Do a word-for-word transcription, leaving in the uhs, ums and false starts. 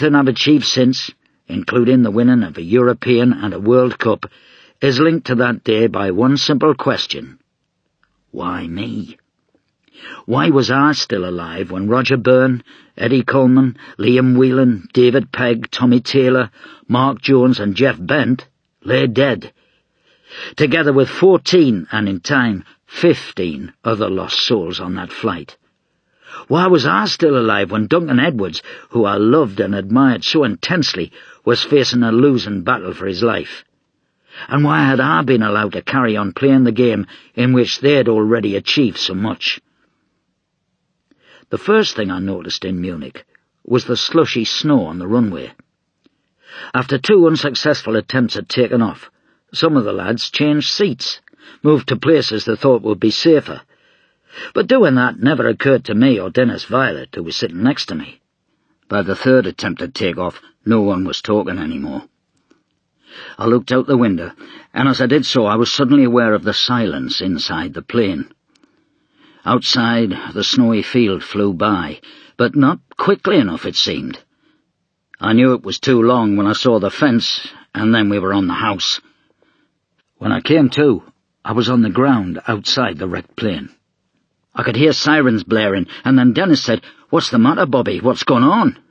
and I've achieved since, including the winning of a European and a World Cup, is linked to that day by one simple question. Why me? Why was I still alive when Roger Byrne, Eddie Coleman, Liam Whelan, David Pegg, Tommy Taylor, Mark Jones and Jeff Bent lay dead, together with fourteen, and in time, fifteen other lost souls on that flight? Why was I still alive when Duncan Edwards, who I loved and admired so intensely, was facing a losing battle for his life? And why had I been allowed to carry on playing the game in which they had already achieved so much? The first thing I noticed in Munich was the slushy snow on the runway. After two unsuccessful attempts at taking off, some of the lads changed seats, moved to places they thought would be safer. But doing that never occurred to me or Dennis Violet, who was sitting next to me. By the third attempt at take-off, no one was talking anymore. I looked out the window, and as I did so I was suddenly aware of the silence inside the plane. Outside, the snowy field flew by, but not quickly enough, it seemed. I knew it was too long when I saw the fence, and then we were on the house. When I came to, I was on the ground outside the wrecked plane. I could hear sirens blaring, and then Dennis said, "What's the matter, Bobby? What's gone on?"